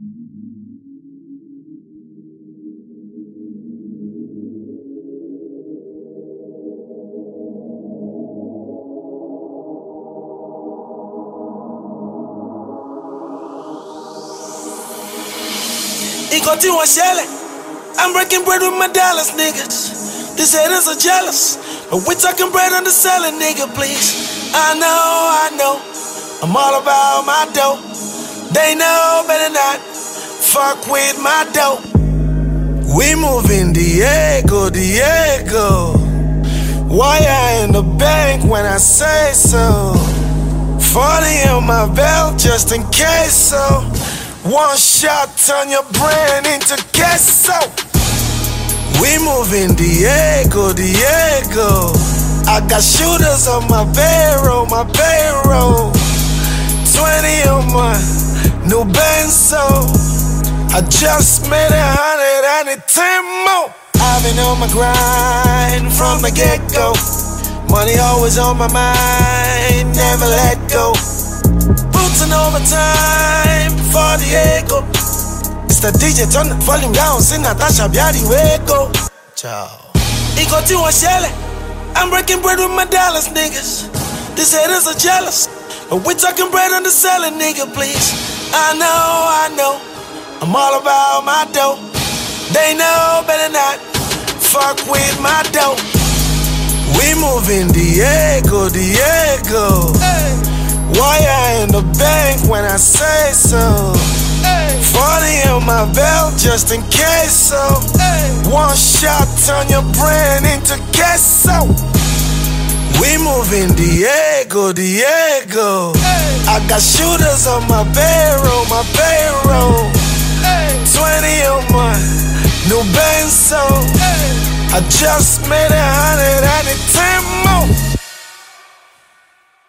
I'm breaking bread with my Dallas niggas. These haters are jealous, but we talking bread underselling, nigga, please. I know, I'm all about my dough. They know better not fuck with my dough. We moving Diego. Wire in the bank when I say so. 40 on my belt just in case so. One shot turn your brain into queso. We moving Diego. I got shooters on my payroll. 20 on my new Benzo. I just made 100, I need 10 more. I've been on my grind from the get-go. Money always on my mind, never let go. Boots and overtime for Diego. It's the DJ, turn the volume down. See Natasha Biari, wego. Ciao. Ikoti wa shele. I'm breaking bread with my Dallas niggas. These haters are jealous, but we talking bread underselling, nigga, please. I know, I'm all about my dough. They know better not fuck with my dough. We moving Diego. Wire in the bank when I say so. 40 on my belt just in case so. One shot turn your brain into queso. We moving Diego. I got shooters on my payroll. 20 on my new Benzo. I just made 100, I need